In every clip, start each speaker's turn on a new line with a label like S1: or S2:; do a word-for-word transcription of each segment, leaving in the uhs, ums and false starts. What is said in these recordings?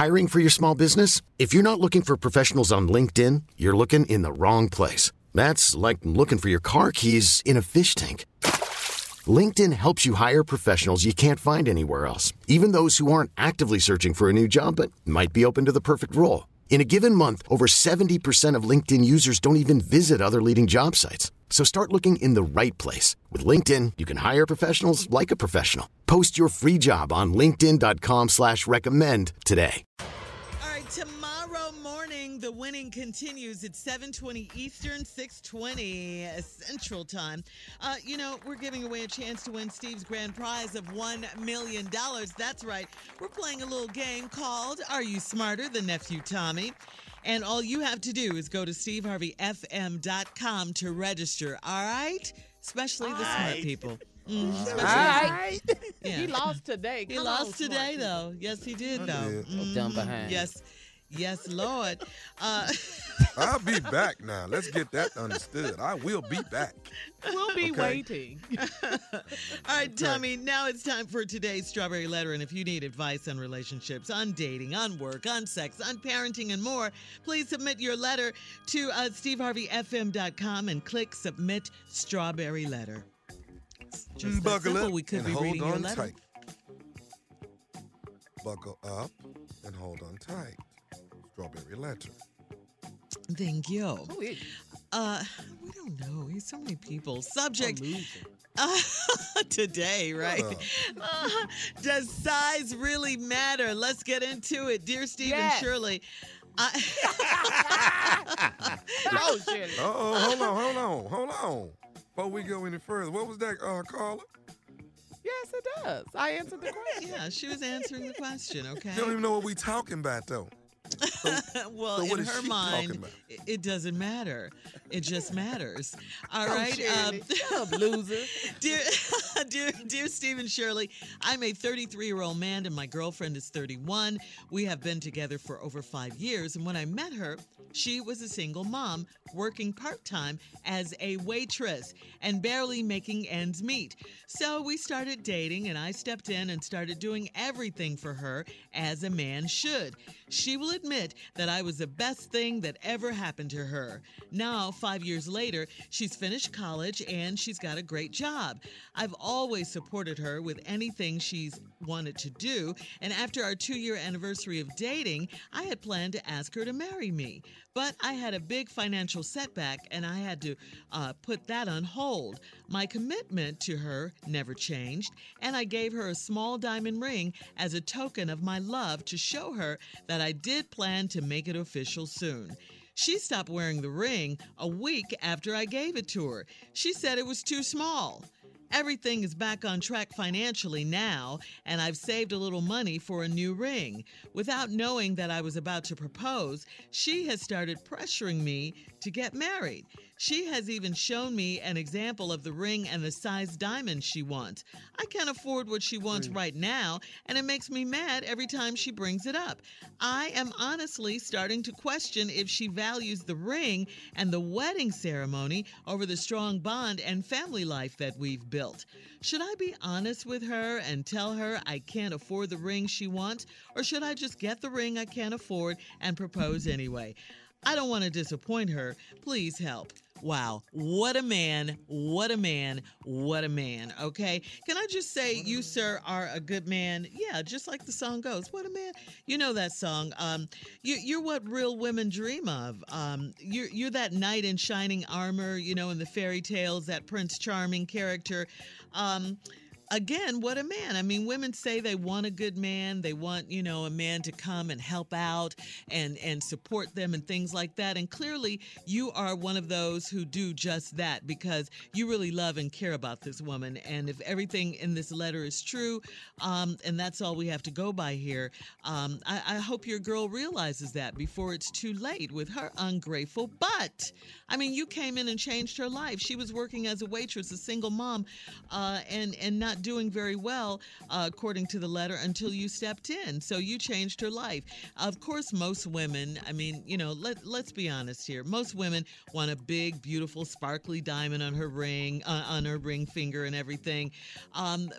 S1: Hiring for your small business? If you're not looking for professionals on LinkedIn, you're looking in the wrong place. That's like looking for your car keys in a fish tank. LinkedIn helps you hire professionals you can't find anywhere else, even those who aren't actively searching for a new job but might be open to the perfect role. In a given month, over seventy percent of LinkedIn users don't even visit other leading job sites. So start looking in the right place. With LinkedIn, you can hire professionals like a professional. Post your free job on linkedin.com slash recommend today.
S2: All right, tomorrow morning, the winning continues at seven twenty Eastern, six twenty Central Time. Uh, you know, we're giving away a chance to win Steve's grand prize of one million dollars. That's right. We're playing a little game called Are You Smarter Than Nephew Tommy? And all you have to do is go to steve harvey f m dot com to register, all right? Especially the smart
S3: right.
S2: people. Mm,
S3: All
S2: especially-
S3: right.
S2: Yeah.
S4: He lost today.
S2: He
S4: Come
S2: lost
S4: on, smart
S2: today,
S4: people.
S2: though. Yes, he did,
S5: I
S2: though.
S5: did.
S2: Mm,
S4: Dumb behind.
S2: Yes. Yes, Lord. Uh,
S5: I'll be back now. Let's get that understood. I will be back.
S4: We'll be
S5: Okay.
S4: waiting.
S2: all right, Tommy, now it's time for today's Strawberry Letter. And if you need advice on relationships, on dating, on work, on sex, on parenting, and more, please submit your letter to uh, steve harvey f m dot com and click Submit Strawberry Letter. It's Just that
S5: Buckle
S2: simple.
S5: up
S2: We could
S5: and
S2: be
S5: hold
S2: reading your
S5: on
S2: letter.
S5: tight. Buckle up and hold on tight. Strawberry letter.
S2: Thank you.
S4: Who is he?
S2: Uh, we don't know. He's so many people.
S4: A
S2: Subject
S4: loser.
S2: uh, today, right?
S5: up.
S2: Uh, does size really matter? Let's get into it, dear Stephen
S4: Yes.
S2: Shirley. I-
S4: Oh, shit.
S5: Oh, hold on, hold on, hold on. Before we go any further, what was that, uh, caller?
S4: Yes, it does. I answered the question.
S2: yeah, she was answering the question. Okay.
S5: You don't even know what we talking about, though.
S2: well,
S5: so what
S2: in
S5: is
S2: her
S5: she talking
S2: mind,
S5: about?
S2: it, it doesn't matter. It just matters. All
S4: Oh,
S2: right.
S4: Shirley. Shut up, loser.
S2: Dear, dear, dear Stephen Shirley, I'm a thirty-three-year-old man and my girlfriend is thirty-one. We have been together for over five years, and when I met her, she was a single mom working part-time as a waitress and barely making ends meet. So we started dating, and I stepped in and started doing everything for her as a man should. She will admit that I was the best thing that ever happened to her. Now, five years later, she's finished college and she's got a great job. I've always supported her with anything she's wanted to do, and after our two-year anniversary of dating, I had planned to ask her to marry me. But I had a big financial setback, and I had to uh, put that on hold. My commitment to her never changed, and I gave her a small diamond ring as a token of my love to show her that I did plan to make it official soon. She stopped wearing the ring a week after I gave it to her. She said it was too small. Everything is back on track financially now, and I've saved a little money for a new ring. Without knowing that I was about to propose, she has started pressuring me to get married. She has even shown me an example of the ring and the size diamond she wants. I can't afford what she wants right now, and it makes me mad every time she brings it up. I am honestly starting to question if she values the ring and the wedding ceremony over the strong bond and family life that we've built. Should I be honest with her and tell her I can't afford the ring she wants, or should I just get the ring I can't afford and propose anyway? I don't want to disappoint her. Please help. Wow, what a man, what a man, what a man, okay? Can I just say you, sir, are a good man? Yeah, just like the song goes, what a man. You know that song. Um, you, you're what real women dream of. Um, you're, you're that knight in shining armor, you know, in the fairy tales, that Prince Charming character. Um, Again, what a man. I mean, women say they want a good man. They want, you know, a man to come and help out and, and support them and things like that. And clearly, you are one of those who do just that because you really love and care about this woman. And if everything in this letter is true, um, and that's all we have to go by here, um, I, I hope your girl realizes that before it's too late with her ungrateful butt. I mean, you came in and changed her life. She was working as a waitress, a single mom, uh, and, and not doing very well, uh, according to the letter, until you stepped in. So you changed her life. Of course, most women, I mean, you know, let, let's be honest here. Most women want a big, beautiful, sparkly diamond on her ring, uh, on her ring finger and everything. Um,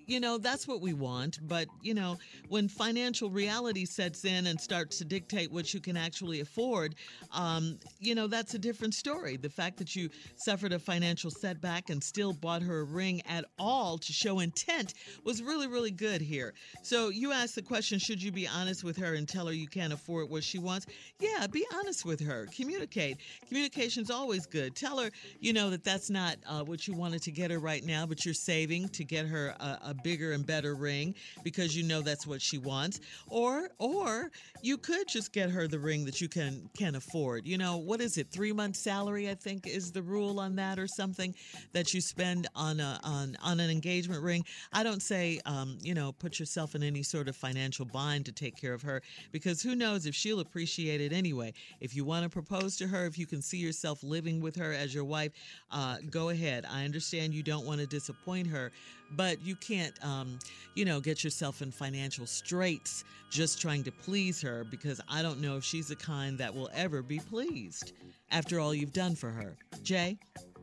S2: you know, that's what we want. But, you know, when financial reality sets in and starts to dictate what you can actually afford, um, you know, that's a different story. The fact that you suffered a financial setback and still bought her a ring at all to show intent was really, really good here. So you asked the question, should you be honest with her and tell her you can't afford what she wants? Yeah, be honest with her. Communicate. Communication's always good. Tell her, you know, that that's not uh, what you wanted to get her right now, but you're saving to get her a, a bigger and better ring because you know that's what she wants. Or or you could just get her the ring that you can can afford. You know, what is it? Three months salary, I think, is the rule on that or something that you spend on a on, on an engagement ring. I don't say, um, you know, put yourself in any sort of financial bind to take care of her, because who knows if she'll appreciate it anyway. If you want to propose to her, if you can see yourself living with her as your wife, uh, go ahead. I understand you don't want to disappoint her, but you can't, um, you know, get yourself in financial straits just trying to please her, because I don't know if she's the kind that will ever be pleased after all you've done for her. Jay?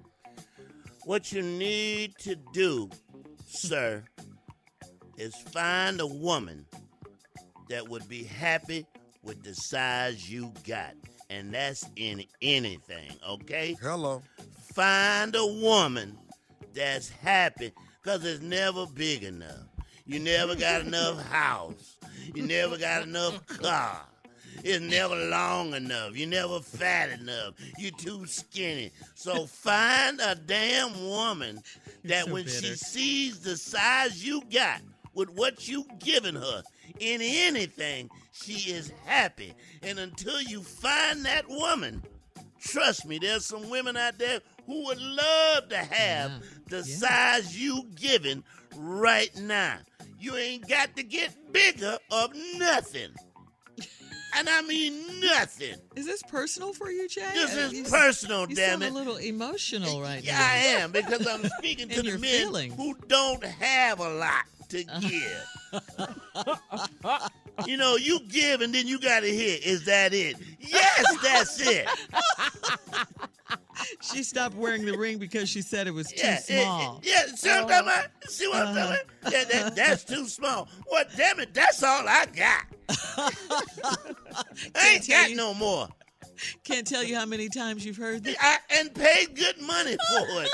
S3: What you need to do, sir, is find a woman that would be happy with the size you got. And that's in anything, okay?
S5: Hello.
S3: Find a woman that's happy, because it's never big enough. You never got enough house. You never got enough car. It's never long enough. You never fat enough. You too skinny. So find a damn woman that
S2: so
S3: when
S2: bitter.
S3: she sees the size you got with what you giving her in anything, she is happy. And until you find that woman, trust me, there's some women out there who would love to have
S2: Yeah.
S3: the
S2: Yeah.
S3: size you giving right now. You ain't got to get bigger of nothing. And I mean nothing.
S2: Is this personal for you, Jay?
S3: This
S2: Uh,
S3: is
S2: you-
S3: personal,
S2: You
S3: damn
S2: sound
S3: it.
S2: a little emotional right
S3: yeah,
S2: now.
S3: I am, because I'm speaking to
S2: In
S3: the
S2: your
S3: men
S2: feelings.
S3: who don't have a lot to give. You know, you give and then you got to hear, is that it? Yes, that's it.
S2: She stopped wearing the ring because she said it was too
S3: Yeah, it-
S2: small.
S3: it- yeah, see what I'm talking about? See what I'm talking about? Yeah, that, that's too small. Well, damn it, that's all I got. I ain't
S2: tell
S3: got
S2: you-
S3: no more.
S2: Can't tell you how many times you've heard that.
S3: I, and paid good money for it.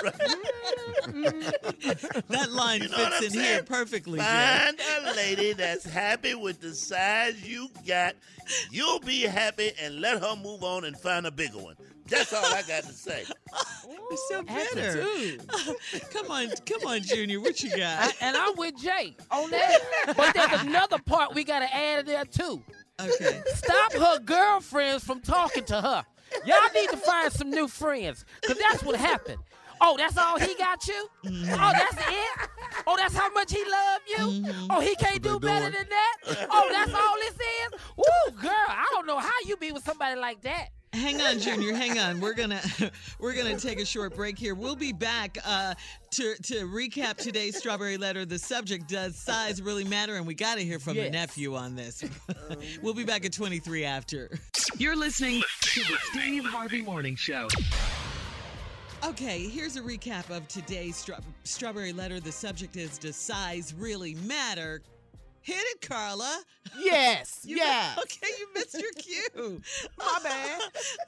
S3: Right?
S2: That line
S3: You know what
S2: fits
S3: I'm
S2: in
S3: saying?
S2: here perfectly, Jay.
S3: Find a lady that's happy with the size you got. You'll be happy, and let her move on and find a bigger one. That's all I got to say.
S2: You're so bitter.
S4: Attitude.
S2: Come on, come on, Junior. What you
S4: I,
S2: got?
S4: and I'm with Jay on that. But there's another part we got to add there, too.
S2: Okay.
S4: Stop her girlfriends from talking to her. Y'all need to find some new friends, because that's what happened. Oh, that's all he got you?
S2: Mm-hmm.
S4: Oh, that's it? Oh, that's how much he love you?
S2: Mm-hmm.
S4: Oh, he can't do
S5: they
S4: better
S5: doing.
S4: than that? Oh, that's all this is? Woo, girl, I don't know how you be with somebody like that.
S2: Hang on, Junior. Hang on. We're gonna we're gonna take a short break here. We'll be back uh, to to recap today's Strawberry Letter. The subject: does size really matter? And we got to hear from the
S4: Yes.
S2: nephew on this. We'll be back at twenty-three after. You're listening to the Steve Harvey Morning Show. Okay, here's a recap of today's stra- Strawberry Letter. The subject is: does size really matter? Hit it, Carla.
S4: Yes,
S2: You-
S4: yes.
S2: Okay, you missed your cue.
S4: My bad.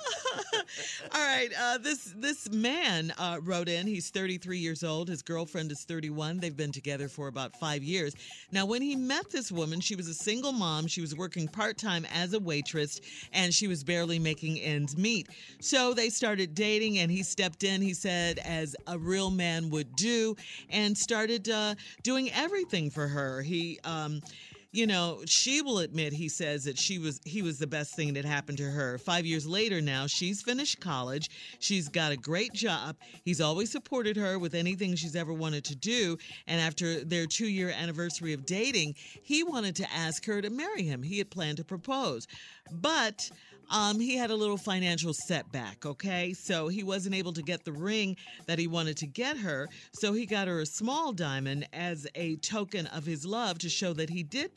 S2: All right. Uh, this this man uh, wrote in. He's thirty-three years old. His girlfriend is thirty-one. They've been together for about five years. Now, when he met this woman, she was a single mom. She was working part-time as a waitress, and she was barely making ends meet. So they started dating, and he stepped in, he said, as a real man would do, and started uh, doing everything for her. He... Um, You know, she will admit, he says, that she was he was the best thing that happened to her. Five years later now, she's finished college. She's got a great job. He's always supported her with anything she's ever wanted to do. And after their two-year anniversary of dating, he wanted to ask her to marry him. He had planned to propose. But um, he had a little financial setback, okay? So he wasn't able to get the ring that he wanted to get her. So he got her a small diamond as a token of his love to show that he did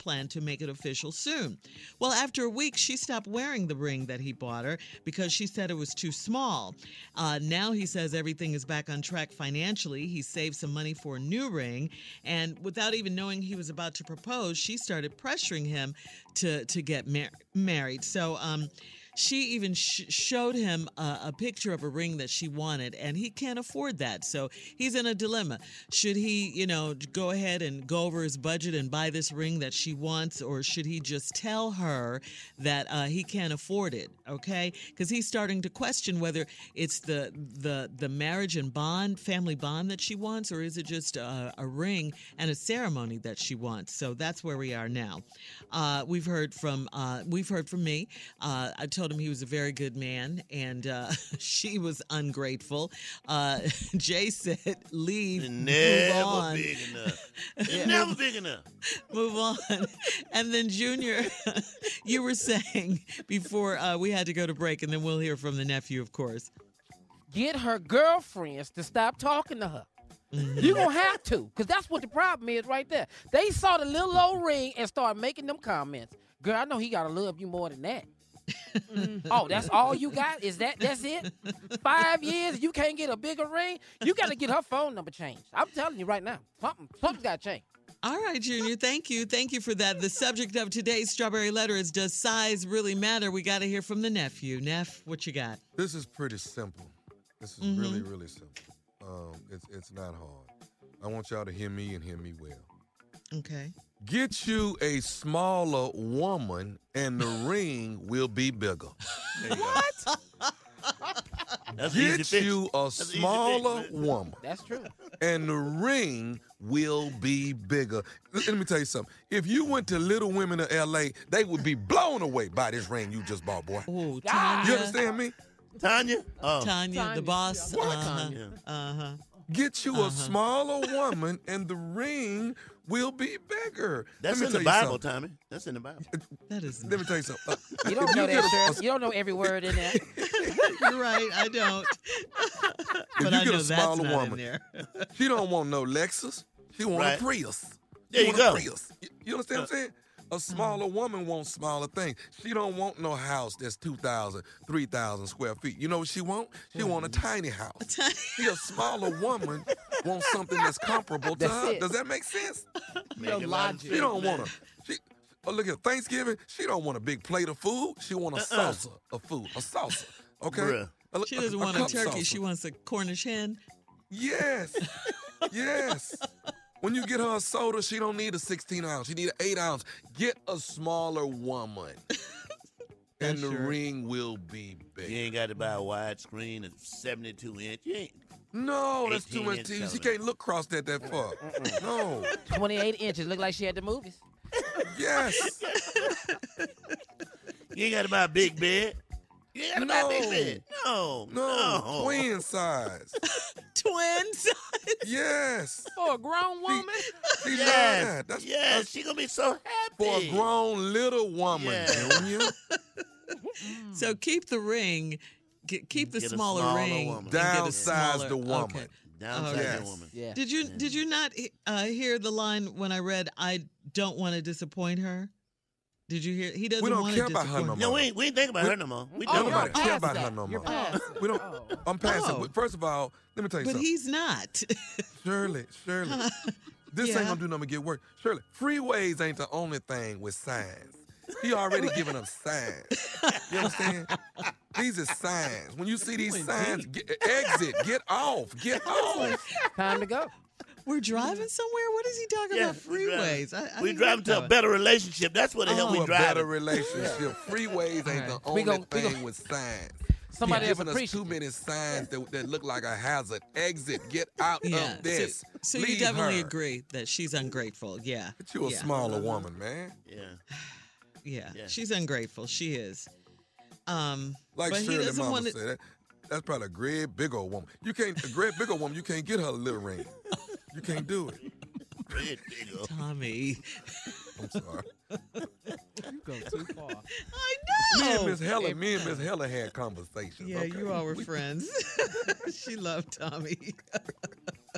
S2: plan to make it official soon. Well, after a week, she stopped wearing the ring that he bought her because she said it was too small. Uh, now he says everything is back on track financially. He saved some money for a new ring, and without even knowing he was about to propose, she started pressuring him to to get mar- married. So, um, she even sh- showed him a, a picture of a ring that she wanted, and he can't afford that. So he's in a dilemma. Should he, you know, go ahead and go over his budget and buy this ring that she wants, or should he just tell her that uh, he can't afford it? Okay, because he's starting to question whether it's the the the marriage and bond, family bond that she wants, or is it just a, a ring and a ceremony that she wants? So that's where we are now. Uh, we've heard from uh, we've heard from me. Uh, I told him he was a very good man, and uh, she was ungrateful. Uh, Jay said, "Leave,
S3: Never
S2: move on,
S3: big enough. It's never big enough.
S2: move on." And then Junior, you were saying before uh, we had to go to break, and then we'll hear from the nephew, of course.
S4: Get her girlfriends to stop talking to her. Mm-hmm. You're going to have to, because that's what the problem is right there. They saw the little old ring and started making them comments. Girl, I know he got to love you more than that. Oh, that's all you got? Is that, that's it? Five years, you can't get a bigger ring? You got to get her phone number changed. I'm telling you right now. Something, something's got to change.
S2: All right, Junior, thank you. Thank you for that. The subject of today's Strawberry Letter is, does size really matter? We got to hear from the nephew. Neff, what you got?
S5: This is pretty simple. This is
S2: Mhm.
S5: really, really simple. Um, it's it's not hard. I want y'all to hear me and hear me well.
S2: Okay.
S5: Get you a smaller woman, and the ring will be bigger.
S3: There you what? That's easy
S5: Get
S3: fix.
S5: you a
S3: That's easy
S5: smaller
S3: fix.
S5: woman,
S4: That's true.
S5: and the ring will be bigger. Let let me tell you something. If you went to Little Women of L A, they would be blown away by this ring you just bought, boy.
S2: Oh,
S4: Ah.
S2: Tanya.
S5: You understand me?
S3: Tanya? Oh.
S2: Tanya,
S4: Tanya.
S2: the boss.
S4: What?
S2: Uh-huh.
S3: Tanya.
S2: Uh-huh.
S5: Get you
S2: Uh-huh.
S5: a smaller woman, and the ring will be bigger.
S3: That's
S5: Let
S3: in
S5: me
S3: the
S5: tell you
S3: Bible,
S5: something.
S3: Tommy. That's in the Bible.
S2: That is
S5: Let me tell you something. Uh,
S4: You don't
S5: if
S4: know
S5: you
S4: that,
S5: get a-
S4: Shirley. You don't know every word in there.
S2: You're right, I don't.
S5: If
S2: But
S5: you
S2: I
S5: get
S2: know
S5: a
S2: that's
S5: smaller
S2: not
S5: woman,
S2: in there.
S5: she don't want no Lexus. She want
S3: Right.
S5: a Prius.
S3: There
S5: She
S3: you
S5: want
S3: go.
S5: A Prius. You, you understand what I'm saying? A smaller woman wants smaller things. She don't want no house that's two thousand, three thousand square feet. You know what she want? She want a tiny house.
S2: Tiny-
S5: See, a smaller woman wants something that's comparable to
S4: That's
S5: her.
S4: it.
S5: Does that make sense?
S3: Make a lot of
S5: She
S3: sense,
S5: don't
S3: man.
S5: want a. She, oh, look at Thanksgiving. She don't want a big plate of food. She want a
S3: Uh-uh.
S5: salsa of food. A salsa. Okay.
S3: Bruh.
S5: A-
S2: She doesn't
S5: a
S2: want a
S5: cup
S2: turkey.
S5: salsa.
S2: She wants a Cornish hen.
S5: Yes. Yes. When you get her a soda, she don't need a sixteen ounce. She need an eight ounce. Get a smaller woman. And the
S2: Sure.
S5: ring will be big.
S3: You ain't got to buy a widescreen of seventy-two inch. You ain't.
S5: No, that's too
S3: eighteen
S5: much
S3: inch
S5: T V. She
S3: television.
S5: can't look across that that far. No.
S4: twenty-eight inches. Look like she had the movies.
S5: Yes.
S3: You ain't got to buy a big bed. You ain't got to buy a big
S5: No.
S3: bed. No.
S5: No. Twin size.
S2: Twins.
S5: Yes.
S4: For a grown woman?
S5: She love
S3: Yes.
S5: that. That's,
S3: yes.
S5: that's
S3: She going to be so happy.
S5: for a grown little woman,
S3: Yeah.
S5: Junior.
S2: So keep the ring. Get, keep the
S3: Get a
S2: smaller,
S3: smaller
S2: ring.
S3: woman.
S2: and get a
S5: Downsize
S2: smaller-
S5: the woman.
S2: Okay.
S3: Downside
S2: Okay.
S3: that
S5: Yes.
S3: woman.
S4: Yeah.
S2: Did you did you not uh, hear the line when I read, "I don't want to disappoint her"? Did you hear? He doesn't
S5: We don't
S2: want
S5: care
S2: to
S5: about her
S2: disappoint
S5: no
S3: No,
S5: more.
S3: we ain't, we ain't think about
S5: We-
S3: her no more. We
S4: Oh,
S3: done
S5: nobody
S3: about
S4: you're
S3: it.
S5: care
S4: past
S5: about
S4: that.
S5: her no
S4: You're
S5: more.
S4: past
S5: We don't.
S4: Oh.
S5: I'm past
S2: Oh.
S5: it. First of all, let me tell you
S2: But
S5: something.
S2: he's not.
S5: Shirley, Shirley, this
S2: Yeah.
S5: ain't gonna do nothing but get worse. Shirley, freeways ain't the only thing with signs. He already giving them signs. You understand? These are signs. When you see these signs, get, exit, get off, get off.
S4: Time to go.
S2: We're driving somewhere. What is he talking
S3: Yeah,
S2: about?
S3: we driving.
S2: Freeways. I, I
S3: We
S2: didn't
S3: driving
S2: get
S3: to a
S2: that.
S3: better relationship. That's what the hell
S2: Oh.
S3: we
S5: To a better
S3: driving.
S5: relationship. Freeways ain't the
S2: All right.
S5: only
S4: We gon- we
S5: thing
S4: gon-
S5: with signs.
S4: Somebody
S5: You're
S4: else
S5: giving us
S4: appreciate
S5: too many signs that, that look like a hazard. Exit, get out
S2: Yeah.
S5: of this.
S2: So, so you
S5: Leave
S2: definitely
S5: her.
S2: agree that she's ungrateful. Yeah.
S5: Get you a
S2: yeah.
S5: smaller woman, man.
S3: Yeah.
S2: Yeah.
S3: Yeah.
S2: She's ungrateful. She is. Um,
S5: Like
S2: but he
S5: Shirley
S2: doesn't
S5: Mama
S2: want to.
S5: said, that, that's probably a great big old woman. You can't, a great big old woman, you can't get her a little ring. You can't do it.
S3: Red big old.
S2: Tommy.
S5: I'm sorry.
S4: You go too far.
S2: I
S5: Me and
S2: know.
S5: Miss Hella, me and Miss Hella had conversations.
S2: Yeah,
S5: okay?
S2: you all were
S5: We-
S2: friends. She loved Tommy.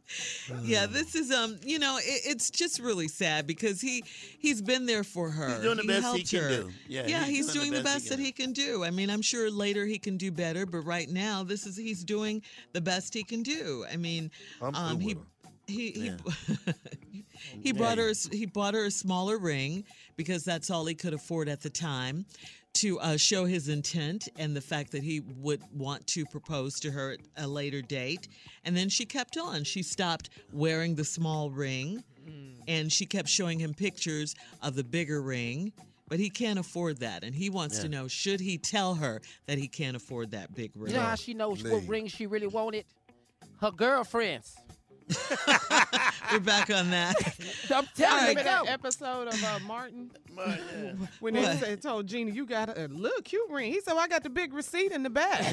S2: Yeah, this is um, you know, it, it's just really sad because he he's been there for her.
S3: He's doing the
S2: he
S3: best he
S2: helped
S3: can
S2: her.
S3: do. Yeah,
S2: Yeah, he's,
S3: he's
S2: doing,
S3: doing
S2: the best, that he can do. I mean, I'm sure later he can do better, but right now, this is he's doing the best he can do. I mean,
S5: I'm
S2: um,
S5: cool
S2: he.
S5: with him.
S2: He he,
S3: Yeah.
S2: he brought her he bought her a smaller ring because that's all he could afford at the time, to uh, show his intent and the fact that he would want to propose to her at a later date. And then she kept on. She stopped wearing the small ring, and she kept showing him pictures of the bigger ring. But he can't afford that, and he wants
S3: Yeah.
S2: to know, should he tell her that he can't afford that big ring?
S4: You know how she knows
S5: Lee.
S4: what ring she really wanted? Her girlfriends.
S2: We're back on that.
S4: I'm telling you,
S6: Remember that
S4: go.
S6: episode of uh, Martin
S3: But, yeah.
S6: when they
S2: What?
S6: said, told Gina, you got a little cute ring. He said, well, I got the big receipt in the back.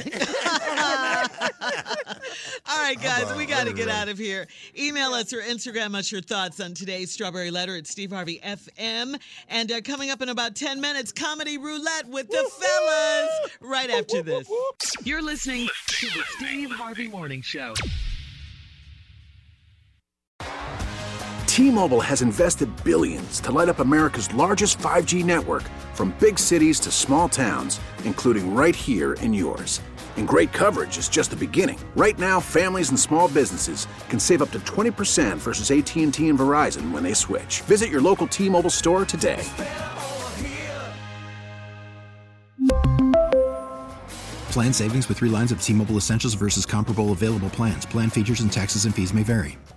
S2: All right, guys,
S5: about
S2: we got to get
S5: everything?
S2: out of here. Email us or Instagram us your thoughts on today's Strawberry Letter at Steve Harvey F M. And uh, coming up in about ten minutes, Comedy Roulette with the fellas right after this.
S7: You're listening to the Steve Harvey Morning Show.
S8: T-Mobile has invested billions to light up America's largest five G network, from big cities to small towns, including right here in yours. And great coverage is just the beginning. Right now, families and small businesses can save up to twenty percent versus A T and T and Verizon when they switch. Visit your local T-Mobile store today.
S9: Plan savings with three lines of T-Mobile Essentials versus comparable available plans. Plan features and taxes and fees may vary.